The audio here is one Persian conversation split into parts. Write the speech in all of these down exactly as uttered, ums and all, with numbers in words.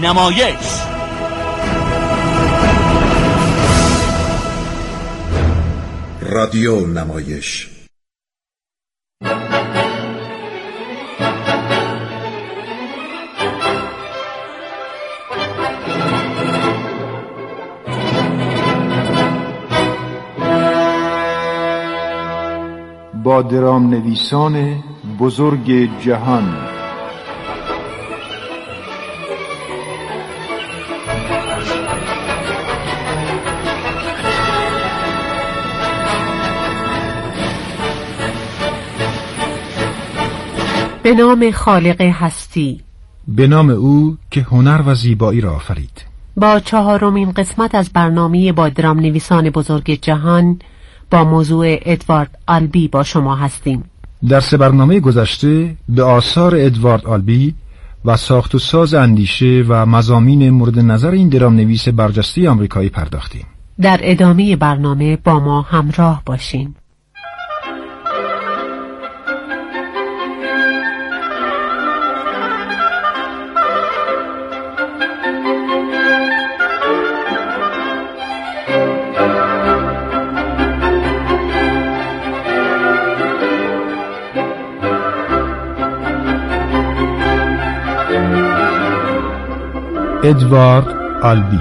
نمایش. رادیو نمایش. با درام نویسان بزرگ جهان. به نام خالق هستی، به نام او که هنر و زیبایی را آفرید. با چهارمین قسمت از برنامه با درام نویسان بزرگ جهان با موضوع ادوارد آلبی با شما هستیم. در سه برنامه گذشته به آثار ادوارد آلبی و ساخت و ساز اندیشه و مضامین مورد نظر این درام نویس برجسته آمریکایی پرداختیم. در ادامه برنامه با ما همراه باشین. ادوارد آلبی.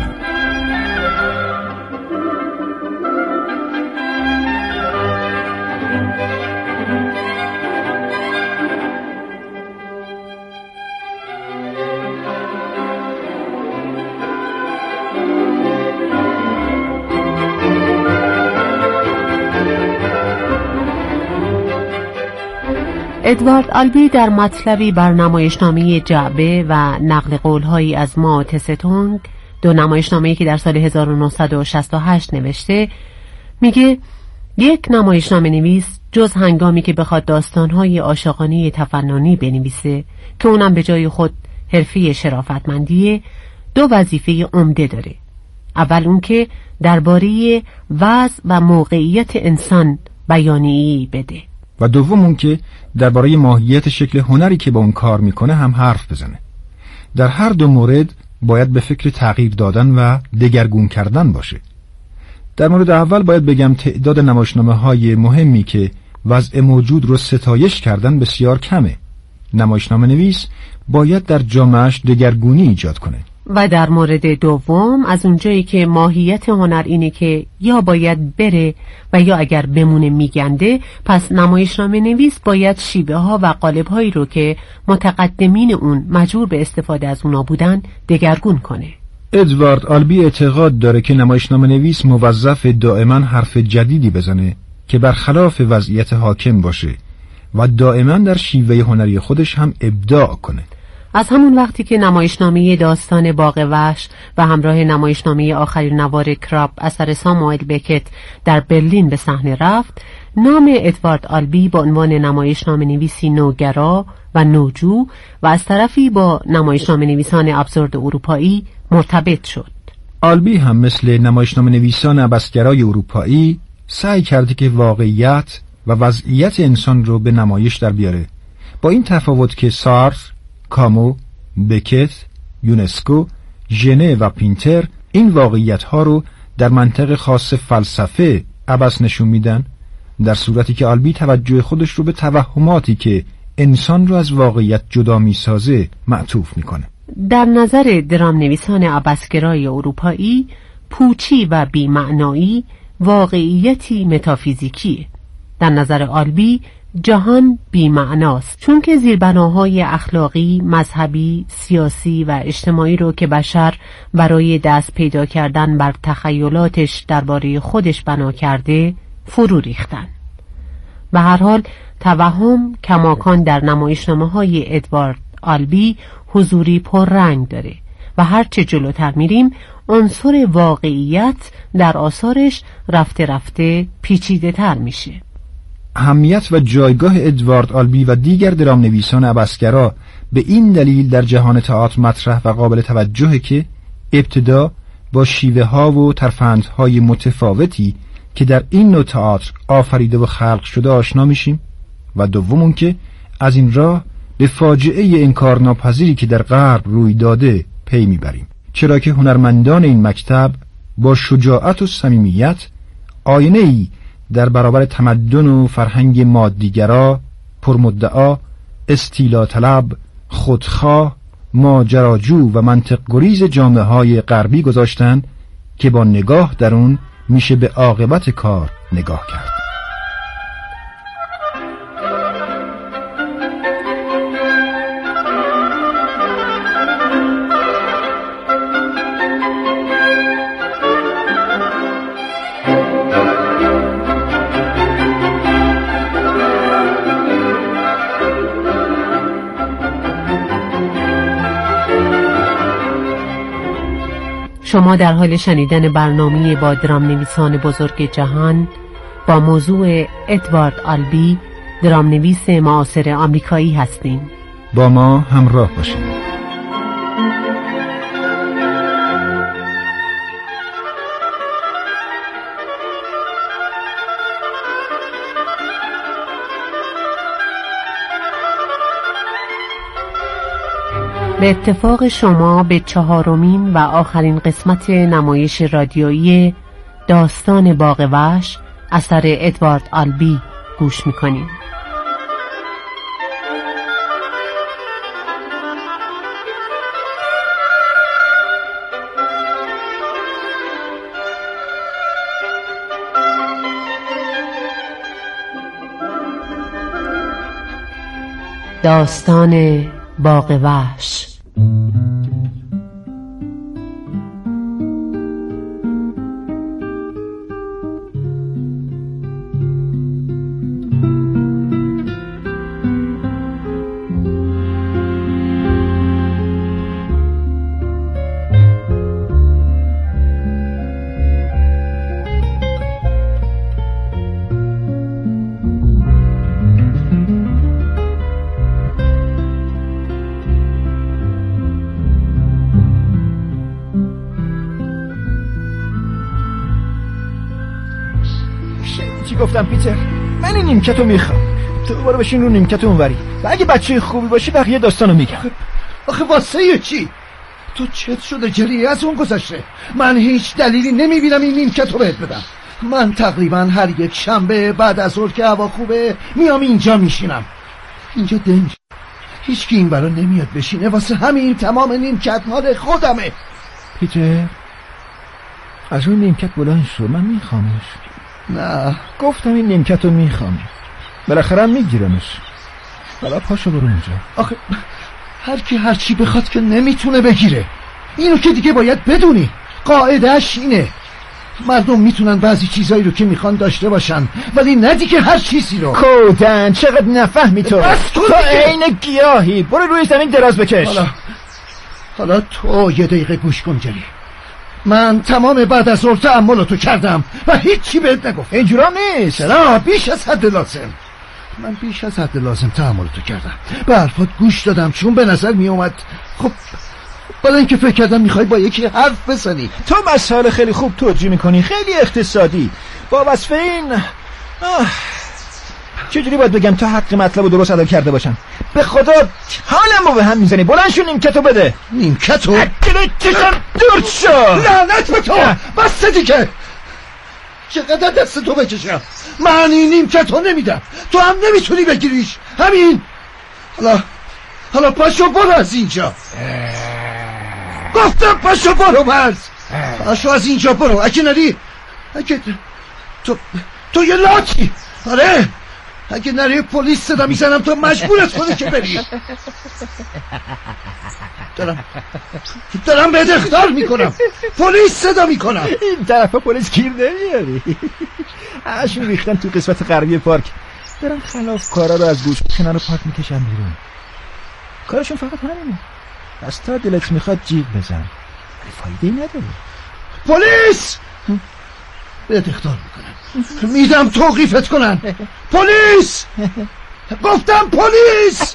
ادوارد آلبی در مطلبی بر نمایشنامه جعبه و نقل قولهایی از مائو تسه-تونگ، دو نمایشنامه‌ای که در سال هزار و نهصد و شصت و هشت نوشته، میگه یک نمایشنامه نویس جز هنگامی که بخواد داستانهای عاشقانه تفننی بنویسه که اونم به جای خود حرفه شرافتمندیه، دو وظیفه عمده داره. اول اون که درباره وضع و موقعیت انسان بیانیه‌ای بده و دوم اون که درباره ماهیت شکل هنری که با اون کار میکنه هم حرف بزنه. در هر دو مورد باید به فکر تغییر دادن و دگرگون کردن باشه. در مورد اول باید بگم تعداد نمایشنامه های مهمی که وضع موجود رو ستایش کردن بسیار کمه. نمایشنامه نویس باید در جامعهش دگرگونی ایجاد کنه. و در مورد دوم، از اونجایی که ماهیت هنر اینه که یا باید بره و یا اگر بمونه میگنده، پس نمایشنامه نویس باید شیوه ها و قالب هایی رو که متقدمین اون مجبور به استفاده از اونا بودن دگرگون کنه. ادوارد آلبی اعتقاد داره که نمایشنامه نویس موظف دائما حرف جدیدی بزنه که برخلاف وضعیت حاکم باشه و دائما در شیوه هنری خودش هم ابداع کنه. از همون وقتی که نمایشنامه داستان باغ وحش و همراه نمایشنامه آخرین نوار کراب اثر ساموئل بکت در برلین به صحنه رفت، نام ادوارد آلبی با عنوان نمایشنامه نویسی نوگرا و نوجو و از طرفی با نمایشنامه نویسان ابزورد اروپایی مرتبط شد. آلبی هم مثل نمایشنامه نویسان عبثگرای اروپایی سعی کرده که واقعیت و وضعیت انسان رو به نمایش در بیاره، با این تفاوت که سارتر، کامو، بکت، یونسکو، ژنه و پینتر این واقعیت ها رو در منطق خاص فلسفه عبث نشون میدن، در صورتی که آلبی توجه خودش رو به توهماتی که انسان رو از واقعیت جدا میسازه معطوف میکنه. در نظر درام نویسان عبثگرای اروپایی، پوچی و بی‌معنایی واقعیتی متافیزیکیه. در نظر آلبی جهان بی‌معناست، چون که زیربناهای اخلاقی، مذهبی، سیاسی و اجتماعی رو که بشر برای دست پیدا کردن بر تخیلاتش درباره خودش بنا کرده فرو ریختن. به هر حال توهم کماکان در نمایشنامه‌های ادوارد آلبی حضوری پررنگ داره و هرچه جلوتر میریم عنصر واقعیت در آثارش رفته رفته پیچیده تر میشه. اهمیت و جایگاه ادوارد آلبی و دیگر درام نویسان عبثگرا به این دلیل در جهان تئاتر مطرح و قابل توجهه که ابتدا با شیوه ها و ترفندهای متفاوتی که در این نوع تئاتر آفریده و خلق شده آشنا میشیم و دوم اون که از این راه به فاجعه انکارناپذیری که در غرب روی داده پی میبریم، چرا که هنرمندان این مکتب با شجاعت و صمیمیت آینه‌ای در برابر تمدن و فرهنگ مادیگرا، پرمدعا، استیلا طلب، خودخواه، ماجراجو و منطق گریز جامعه‌های غربی گذاشتن که با نگاه در اون میشه به عاقبت کار نگاه کرد. شما در حال شنیدن برنامه با درام نویسان بزرگ جهان با موضوع ادوارد آلبی، درام نویس معاصر آمریکایی هستین. با ما همراه باشید. به اتفاق شما به چهارمین و آخرین قسمت نمایش رادیویی داستان باغ وحش اثر ادوارد آلبی گوش میکنیم. داستان باغ وحش. گفتم پیتر، من این نیمکتو میخوام، تو برو بشین رو نیمکت اونوری و اگه بچه خوبی باشی بقیه داستانو میگم. آخه واسه چی؟ تو چت شده جری از اون گذشته. من هیچ دلیلی نمیبینم این نیمکتو بهت بدم. من تقریبا هر یک شنبه بعد از ظهر که هوا خوبه میام اینجا میشینم. اینجا دنج هیچ کی این برا نمیاد بشینه، واسه همین تمام نیمکت مال خودمه. پیتر از اون نیمکت بلند شو، من میخوامش. نه گفتم این نیمکت رو میخوام، بالاخره میگیرمش. حالا پاشو برو اونجا. آخه هر کی هر چی بخواد که نمیتونه بگیره. اینو که دیگه باید بدونی، قاعدهش اینه. مردم میتونن بعضی چیزایی رو که میخوان داشته باشن، ولی نه دیگه هر چیزی رو. کودن چقدر نفهمی تو. بس تو عین گیاهی. برو روی زمین دراز بکش. حالا حالا تو یه دقیقه گوش کن جلی. من تمام بعد از ظهر تأملاتو کردم و هیچی بهت نگفتم. اینجورا نیست. چرا؟ بیش از حد لازم. من بیش از حد لازم تأملاتو کردم، به حرفات گوش دادم، چون به نظر می اومد خب بعد اینکه فکر کردم میخوای با یکی حرف بزنی. تو مسائل خیلی خوب توجیه میکنی، خیلی اقتصادی، با وصف این چجوری باید بگم تا حق مطلب رو درست ادا کرده باشم. به خدا حالمو به هم میزنی. بلند شو نیمکتو بده. نیمکتو؟ اکلی چشم دور شو. لعنت به تو. بس دیگه. چقدر دست تو بکشم؟ من این نیمکتو نمیدم، تو هم نمیتونی بگیریش. همین. حالا حالا پاشو برو از اینجا. گفتم پاشو برو مرز. پاشو از اینجا برو. اگه نری اگه تو تو یه لاتی. آره اگه نری پلیس صدا میزنم تو مجبورت کنی که بری. دارم دارم بهت اخطار میکنم، پلیس صدا میکنم. این طرفا پلیس گیر نمیاری. همشون ریختن تو قسمت غربی پارک، دارن خلاف کارا رو از گوش کنار پارک میکشن بیرون. کارشون فقط همینه. از تا دلت میخواد جیغ بزن، ولی فایده‌ای نداره. پلیس بهت اخطار میکنم، میدم توقیفت کنن. پلیس گفتم پلیس.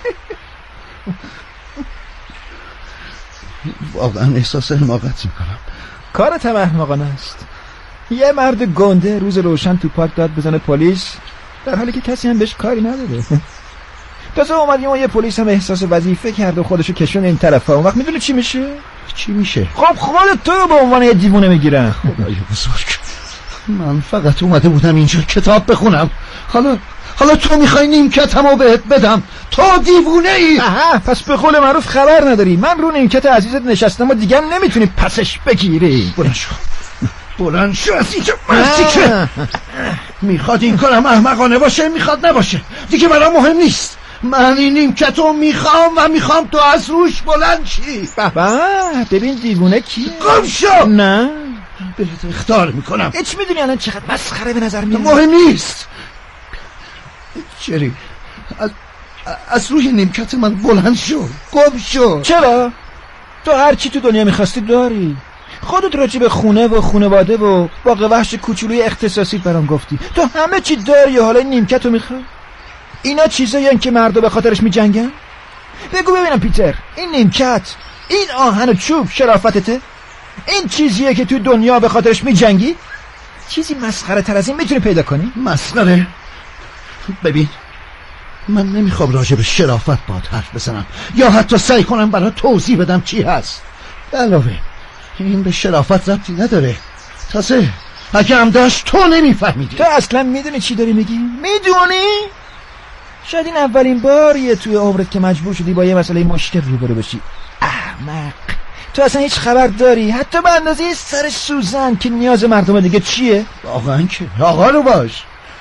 واقعا احساس حماقت میکنم. کارت هم احمقانه است. یه مرد گنده روز روشن تو پارک داد بزنه پلیس، در حالی که کسی هم بهش کاری نداره. تازه اومدیم و یه پلیس هم احساس وظیفه کرد و خودشو کشون این طرفه. اون وقت میدونی چی میشه؟ چی میشه؟ خب خودت تو رو به عنوان یه دیوونه میگیرن. خدای بزرگ، من فقط اومده بودم اینجا کتاب بخونم. حالا حالا تو میخوای نیمکتمو بهت بدم؟ تو دیوونه ای؟ آها، پس به قول معروف خبر نداری. من رو نیمکت عزیزت نشستم و دیگه هم نمیتونی پسش بگیری. بلند شو بلند شو از اینجا. مرسی که میخواد این کارم احمقانه باشه، میخواد نباشه دیگه برام مهم نیست. من این نیمکتو میخوام و میخوام تو از روش بلند شی. بابا ببین دیوونه کیه؟ گم شو. نه بهت اخطار میکنم. هیچ میدونی الان چقدر مسخره به نظر میاد؟ مهم نیست. جری از, از روی نیمکت من بلند شو. گم شو. چرا؟ تو هر چی تو دنیا میخواستی داری. خودت راجع به خونه و خونواده و باغ وحش کوچولوی اختصاصی برام گفتی. تو همه چی داری، حالا نیمکتو میخوای؟ اینا چیزایی که مردم به خاطرش میجنگن؟ بگو ببینم پیتر، این نیمکت، این آهن و چوب شرافتته؟ این چیزیه که تو دنیا به خاطرش میجنگی؟ چیزی مسخره تر از این میتونی پیدا کنی؟ مسخره؟ ببین، من نمیخوام راجع به شرافت باهات حرف بزنم یا حتی سعی کنم برای توضیح بدم چی هست. علاوه این به شرافت ربطی نداره. تازه اگه هم داشت تو نمیفهمیدی. تو اصلا میدونی چی داری میگی؟ میدونی؟ شاید این اولین باریه توی عمرت که مجبور شدی با یه مسئله مشکل روبرو بشی. احمق، تو اصلا هیچ خبر داری حتی به اندازه سر سوزن که نیاز مردم دیگه چیه؟ واقعا که آقا رو باش.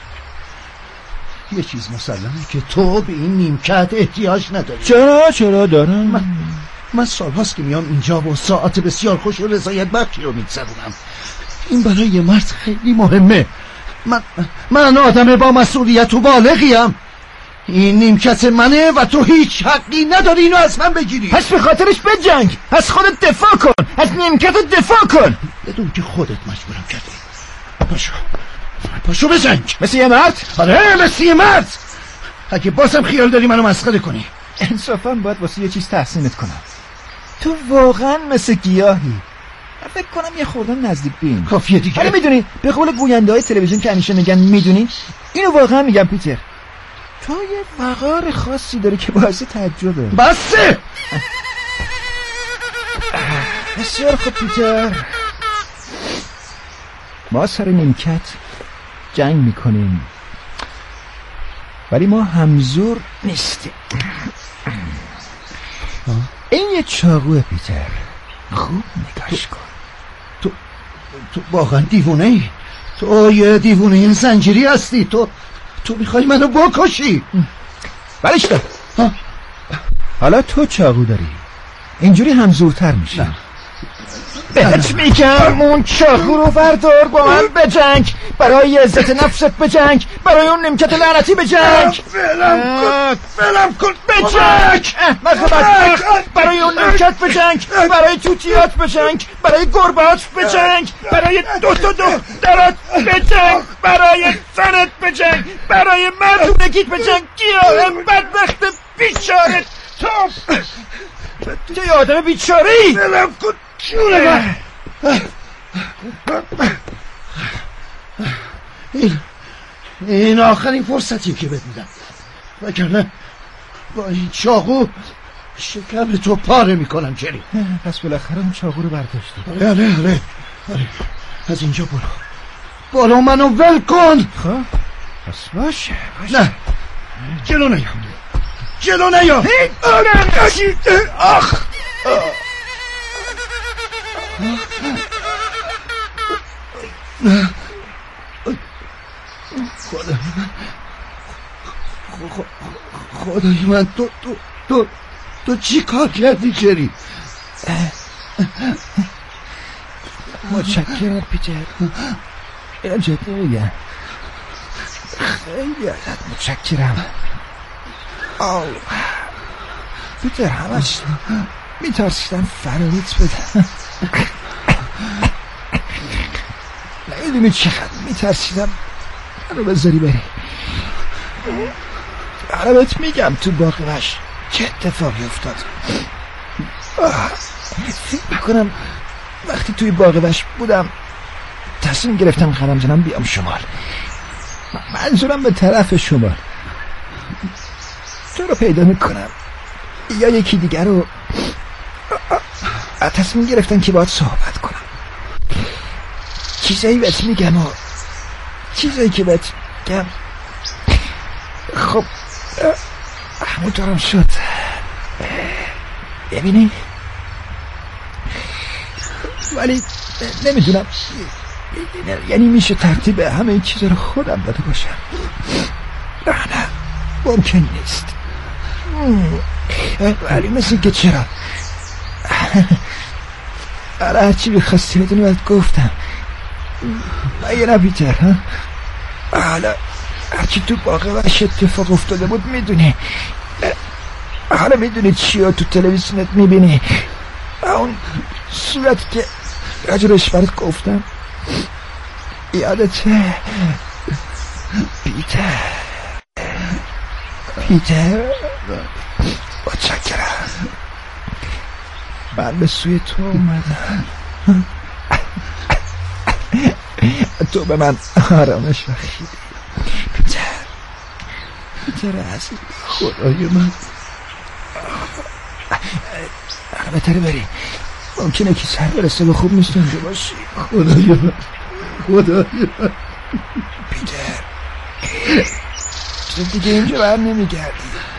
یه چیز مسلمه که تو به این نیمکت احتیاج نداری. چرا چرا دارم؟ من, من سالهاست که میام اینجا و ساعت بسیار خوش و رضایت بخشی رو میگذرونم. این برای یه مرد خیلی مهمه. من من آدم با مسئولیت و بالغیم. این نیمکت منه و تو هیچ حقی نداری اینو از من بگیری. پس به خاطرش بجنگ، از خودت دفاع کن، از نیمکتت دفاع کن. بدون که خودت مجبورم کردی. پاشو پاشو بجنگ مثل یه مرد. آره مثل یه مرد. اگه بازم خیال داری منو مسخره کنی، انصافا باید واسه یه چیز تحسینت کنم. تو واقعا مثل گیاهی. فکر کنم یه خورده نزدیک بین. کافیه دیگه. حالا میدونی به قول گوینده های تلویزیون که همیشه میگن میدونی، اینو واقعا میگم پیتر، تو یه وقار خاصی داری که باعث تعجبه. بسه. بسیار خوب پیتر، ما سر نیمکت جنگ میکنیم ولی ما همزور نیستیم. این یه چاقوه پیتر، خوب نگاش کن. تو تو واقعا دیوونه ای. تو یه دیوونه این زنجیری هستی. تو تو میخوای منو بکشی. بلش دار. حالا تو چاقو داری، اینجوری هم زورتر میشه. نه. بهت میگم اون چاقو رو بردار، با من بجنگ، برای عزت نفست بجنگ، برای اون نیمکت لعنتی بجنگ. فلم کن فلم کن بجنگ، برای اون نیمکت بجنگ، برای توتیات بجنگ، برای گربات بجنگ، برای دو تا دخترات بجنگ، برای زنت بجنگ، برای مردونگیت بجنگ. گیاه بدبخت بیچاره تو، تو یه آدم بیچاره‌ای. فلم کن جونه من. این این آخرین فرصتی که بهت میدم، وگرنه با این چاقو شکم تو پاره میکنم. جری پس بالاخره اون چاقو رو برداشتی؟ آره آره آره آره. از اینجا برو برو، منو ول کن. خب پس باشه باشه. نه جلو نیا، جلو نیا. آخ خدای من، خدای من، تو تو تو تو چی کار کردی جری؟ متشکرم پیتر، اینم جدی میگم، خیلی ازت متشکرم. آو پیتر، همش میترسیدم فراریت بدم. نمیدونی چقدر میترسیدم منو بذاری بری. حالا بهت میگم تو باغ وحش چه اتفاقی افتاد. فکر میکنم وقتی توی باغ وحش بودم تصمیم گرفتم قدم زنم بیام شمال. منظورم به طرف شمال. تو رو پیدا میکنم یا یکی دیگر رو تصمیم گرفتن که باید صحبت کنم. چیزایی بهت میگم و چیزایی که بهت میگم خب همونطورم شد. ببینی ولی نمیدونم، یعنی میشه ترتیب همه این چیزا رو خودم داده باشم؟ نه نه ممکن نیست. ولی مثل که چرا آره هرچی بخواستی بدونی باید گفتم. مگه نه پیتر؟ ها حالا هرچی تو باقی وش اتفاق افتاده بود میدونی. حالا میدونی چی ها تو تلویزیونت میبینی؟ اون صورتی که راجبش برات گفتم یادته؟ پیتر پیتر متشکرم. من به سوی تو اومدم، تو به من آرامش بخشیدی. پیتر پیتر عزیز خدای من. بهتره بری، ممکنه که سر برسه به خوب نیست اینجا باشی. خدای من خدای من. پیتر تو دیگه اینجا بر نمیگردی،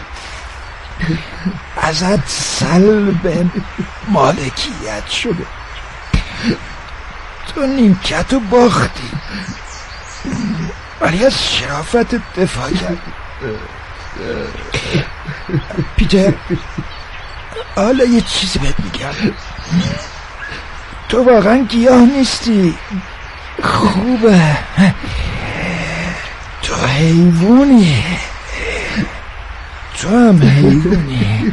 ازت سلب مالکیت شده، تو نیمکتو باختی ولی از شرافت دفاع کردی. پیتر حالا یه چیزی بهت میگم، تو واقعا گیاه نیستی، خوبه، تو حیوانی، تو هم حیوانی،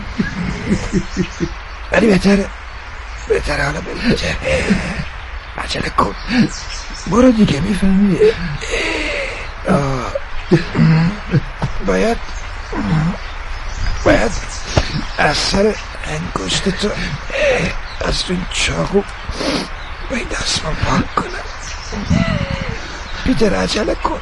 ولی بهتره بهتره حالا بریم. عجله کن برو دیگه، میفهمی؟ باید باید از سر انگشت تو از این چاقو با این دستمان پاک کنم. پیتر عجله کن،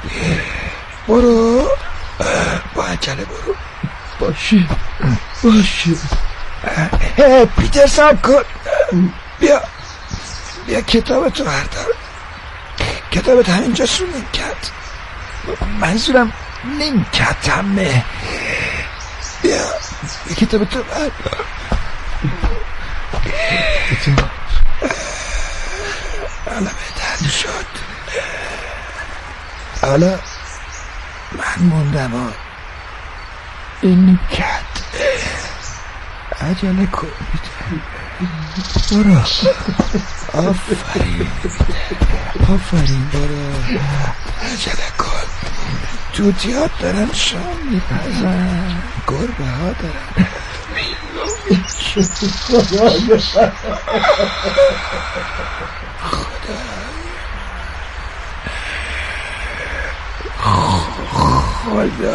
برو با عجله برو. باشه باشه. پیتر صبر کن، بیا بیا کتابت رو بردار. کتابت همینجا رو نیمکت، منظورم نیمکتمه. بیا بیا کتابت رو بردار. حالا بهتر شد، حالا من موندم و این نیمکت. عجله کن برو. آفرین آفرین برو، عجله کن. توتیات دارن شام میپزن، گربه ها دارن خدای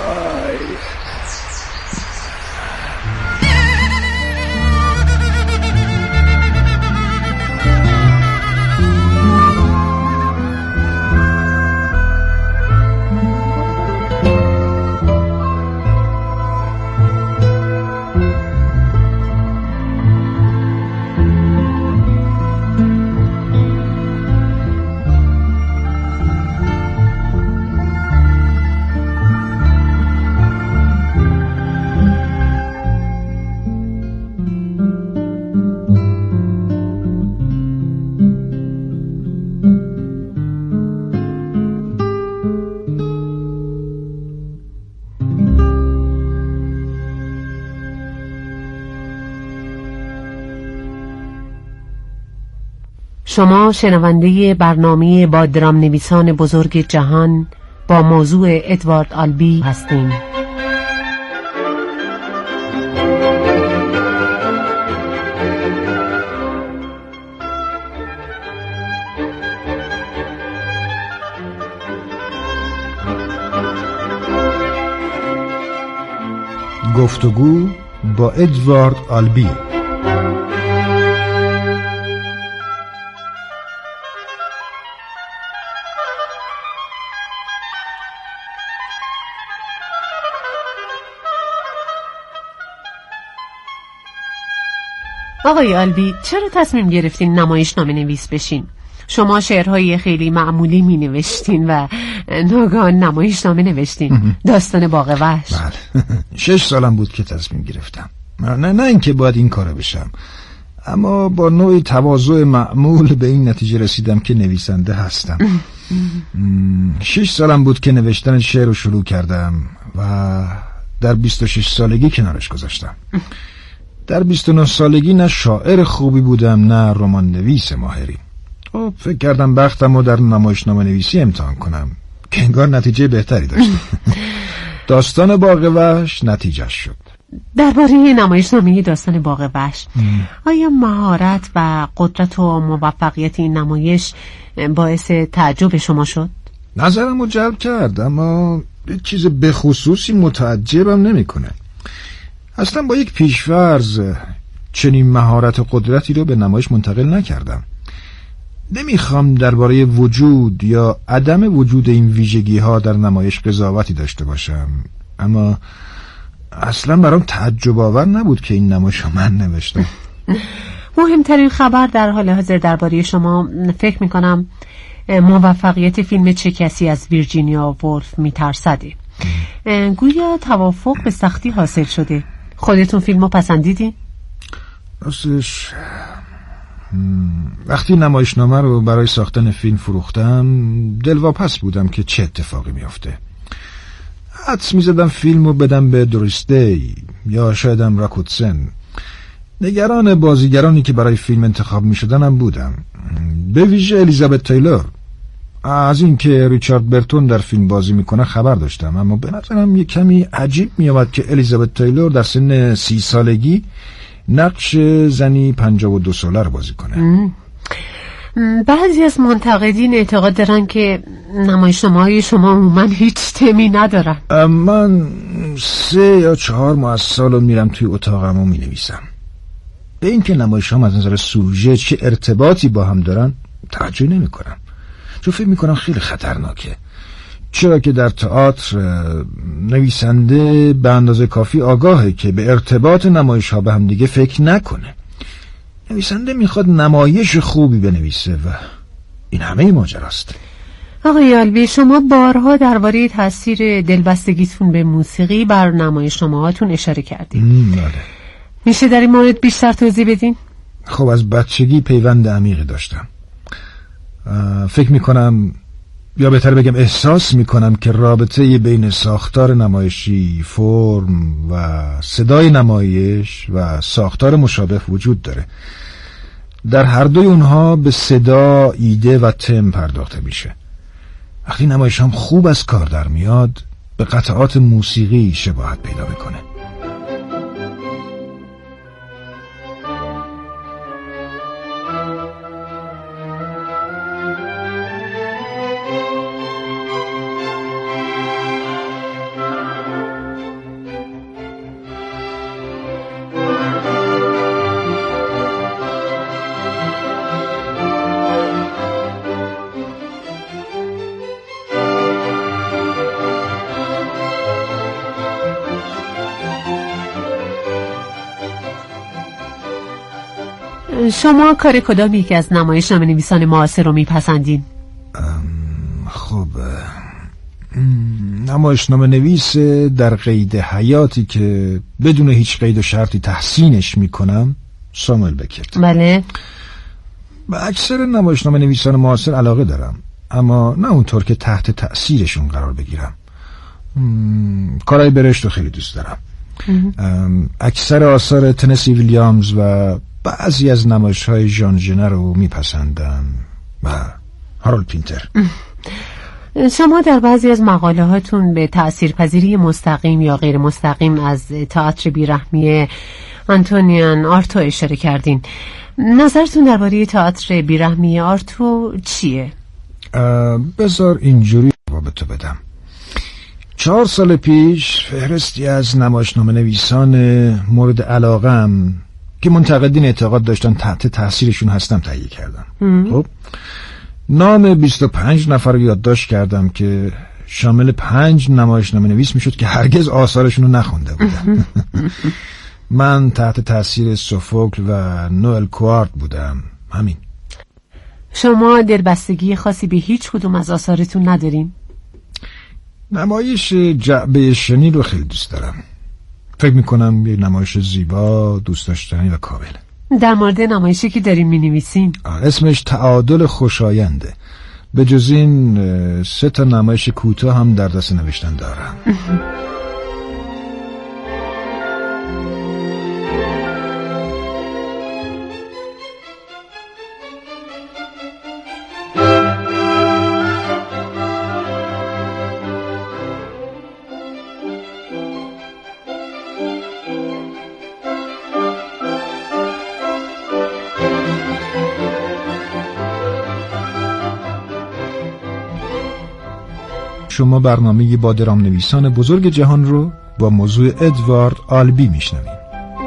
شما شنونده برنامه با درام نویسان بزرگ جهان با موضوع ادوارد آلبی هستیم. گفتگو با ادوارد آلبی. آقای آلبی، چرا تصمیم گرفتین نمایشنامه نویس بشین؟ شما شعرهای خیلی معمولی می نوشتین و ناگهان نمایشنامه نوشتین. داستان باغ وحش. بله. شش سالم بود که تصمیم گرفتم. نه نه اینکه باید این کارو بشم، اما با نوعی تواضع معمول به این نتیجه رسیدم که نویسنده هستم. شش سالم بود که نوشتن شعر رو شروع کردم و در بیست و شش سالگی کنارش گذاشتم. در بیست و نه سالگی نه شاعر خوبی بودم نه رمان نویس ماهری. خب فکر کردم بختم رو در نمایشنامه نویسی امتحان کنم که انگار نتیجه بهتری داشته. داستان باغ وحش نتیجه شد. درباره نمایشنامه داستان باغ وحش، آیا مهارت و قدرت و موفقیت این نمایش باعث تعجب شما شد؟ نظرم رو جلب کرد، اما به چیز بخصوصی متعجبم نمیکنه. اصلا با یک پیشفرض چنین مهارت و قدرتی رو به نمایش منتقل نکردم. نمیخوام درباره وجود یا عدم وجود این ویژگی ها در نمایش قضاوتی داشته باشم، اما اصلا برام تعجب آور نبود که این نمایش رو من نوشتم. مهمترین خبر در حال حاضر درباره شما فکر میکنم موفقیت فیلم چه کسی از ویرجینیا وولف میترسده. گویا توافق به سختی حاصل شده. خودتون فیلمو پسندیدین؟ راستش وقتی نمایشنامه رو برای ساختن فیلم فروختم دلواپس بودم که چه اتفاقی میافته. حدس میزدم فیلم رو بدم به دوریستی یا شایدم راکوتسن. نگران بازیگرانی که برای فیلم انتخاب میشدنم بودم، به ویژه الیزابت تیلور. از این که ریچارد برتون در فیلم بازی میکنه خبر داشتم، اما به نظرم یک کمی عجیب میامد که الیزابت تیلور در سن سی سالگی نقش زنی پنجاه و دو ساله رو بازی کنه. بعضی از منتقدین اعتقاد دارن که نمایشنامه‌های شما عموما هیچ تمی ندارن. من سه یا چهار ماه از سالو میرم توی اتاقم و مینویسم. به این که نمایشنامه از نظر سوژه چه ارتباطی با هم دارن توجه نمی کنم، چون فکر میکنم خیلی خطرناکه. چرا که در تئاتر نویسنده به اندازه کافی آگاهه که به ارتباط نمایش ها به هم دیگه فکر نکنه. نویسنده میخواد نمایش خوبی بنویسه و این همه ماجراست. آقای آلبی، شما بارها درباره تاثیر دلبستگیتون به موسیقی بر نمایشنامه‌هاتون اشاره کردین. بله. میشه در این مورد بیشتر توضیح بدین؟ خب از بچگی پیوند عمیقی داشتم. فکر میکنم یا بهتر بگم احساس میکنم که رابطه بین ساختار نمایشی، فرم و صدای نمایش و ساختار مشابه وجود داره. در هر دوی اونها به صدا، ایده و تم پرداخته میشه. وقتی نمایش هم خوب از کار در میاد به قطعات موسیقی شباهت پیدا میکنه. شما کار کدام یکی از نمایشنامه نویسان معاصر رو میپسندین؟ خب نمایشنامه نویس در قید حیاتی که بدون هیچ قید و شرطی تحسینش میکنم ساموئل بکت. بله. به اکثر نمایشنامه نویسان معاصر علاقه دارم، اما نه اونطور که تحت تأثیرشون قرار بگیرم. کارای برشت رو خیلی دوست دارم. اکثر آثار تنسی ویلیامز و بعضی از نمایش‌های ژان ژنر رو میپسندم و هارولد پینتر. شما در بعضی از مقاله هاتون به تأثیرپذیری مستقیم یا غیر مستقیم از تئاتر بیرحمی آنتونیان آرتو اشاره کردین. نظرتون درباره تئاتر بیرحمی آرتو چیه؟ بذار اینجوری جواب تو بدم. چهار سال پیش فهرستی از نمایشنامه نویسان مورد علاقه‌ام که منتقدین اعتقاد داشتن تحت تاثیرشون هستم تهیه کردم. خب نام بیست و پنج نفر رو یادداشت کردم که شامل پنج نمایشنامه نویس میشد که هرگز آثارشون رو نخونده بودم. من تحت تاثیر سوفوکل و نوئل کوارت بودم، همین. شما دلبستگی خاصی به هیچ کدوم از آثارتون ندارین؟ نمایش جعبه شنی رو خیلی دوست دارم. فکر میکنم یه نمایش زیبا، دوست داشتنی و کامل. در مورد نمایشی که داریم مینویسین؟ اسمش تعادل خوشاینده. به جز این سه تا نمایش کوتاه هم در دست نوشتن دارم. شما برنامه با درام نویسان بزرگ جهان رو با موضوع ادوارد آلبی میشنوید.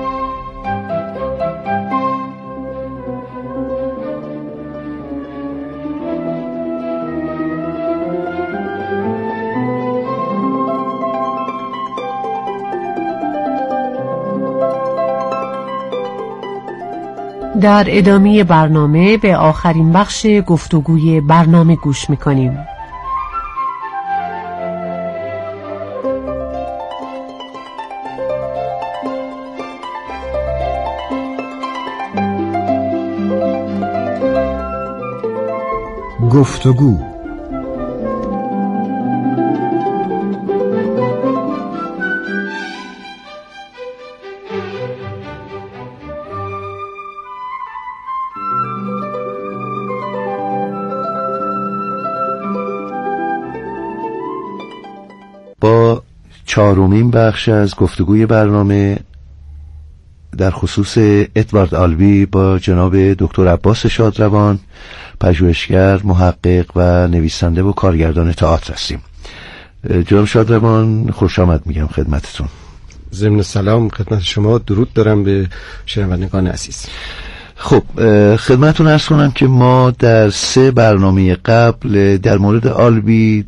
در ادامه برنامه به آخرین بخش گفتگوی برنامه گوش میکنیم. گفتگو. با چهارمین بخش از گفتگوی برنامه در خصوص ادوارد آلبی با جناب دکتر عباس شادروان، پژوهشگر، محقق و نویسنده و کارگردان تئاتر هستیم. جناب شادروان خوش آمد میگم خدمتتون. ضمن سلام خدمت شما، درود دارم به شنوندگان عزیز. خب خدمتتون عرض کنم که ما در سه برنامه قبل در مورد آلبی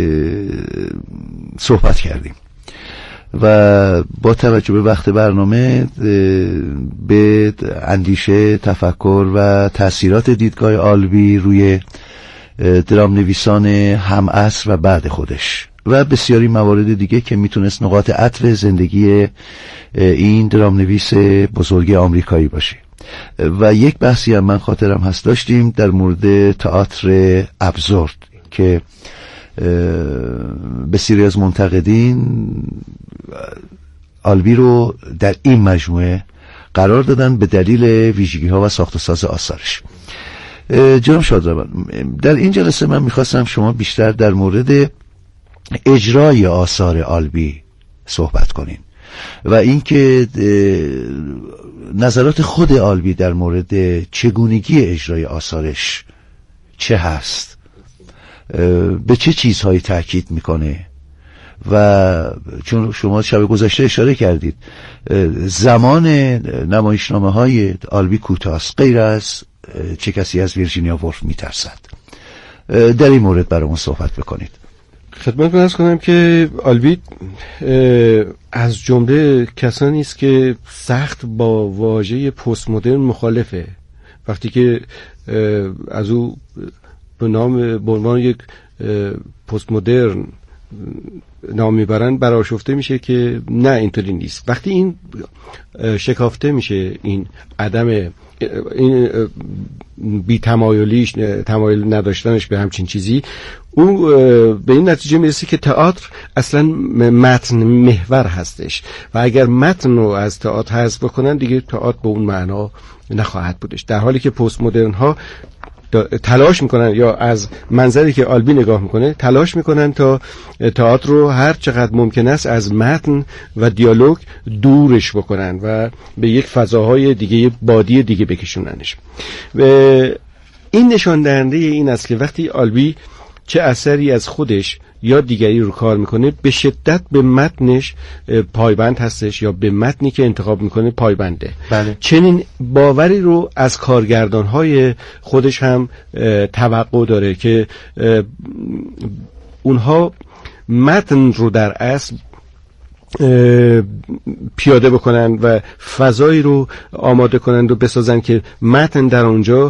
صحبت کردیم و با توجه به وقت برنامه به اندیشه، تفکر و تأثیرات دیدگاه آلبی روی درام نویسان هم عصر و بعد خودش و بسیاری موارد دیگه که میتونست نقاط عطف زندگی این درام نویس بزرگ آمریکایی باشه. و یک بحثی هم من خاطرم هست داشتیم در مورد تئاتر ابزورد که بسیاری از منتقدین آلبی رو در این مجموعه قرار دادن به دلیل ویژگی ها و ساخت و ساز آثارش. جناب شادروان، در این جلسه من میخواستم شما بیشتر در مورد اجرای آثار آلبی صحبت کنین و اینکه نظرات خود آلبی در مورد چگونگی اجرای آثارش چه هست، به چه چیزهایی تاکید میکنه و چون شما شب گذشته اشاره کردید زمان نمایشنامه های آلبی کوتاست، غیر از چه کسی از ویرجینیا وولف میترسد. در این مورد برامون صحبت بکنید. خدمت عرض کنم که آلبی از جمله کسانی است که سخت با واژه پست مدرن مخالفه. وقتی که از او به نام به عنوان یک پست مدرن نام میبرن برآشفته میشه که نه اینطوری نیست. وقتی این شکافته میشه، این عدم این بی تمایلیش، تمایل نداشتنش به همچین چیزی، او به این نتیجه میرسه که تئاتر اصلا متن محور هستش و اگر متن رو از تئاتر حذف بکنن دیگه تئاتر به اون معنا نخواهد بودش. در حالی که پست مدرن ها تلاش میکنن، یا از منظری که آلبی نگاه میکنه تلاش میکنن تا تئاتر رو هر چقدر ممکن است از متن و دیالوگ دورش بکنن و به یک فضاهای دیگه، بادی دیگه بکشوننش. و این نشان دهنده این است که وقتی آلبی چه اثری از خودش یا دیگری رو کار میکنه به شدت به متنش پایبند هستش یا به متنی که انتخاب میکنه پایبنده. بله. چنین باوری رو از کارگردانهای خودش هم توقع داره که اونها متن رو در اصل پیاده بکنن و فضایی رو آماده کنند و بسازن که متن در اونجا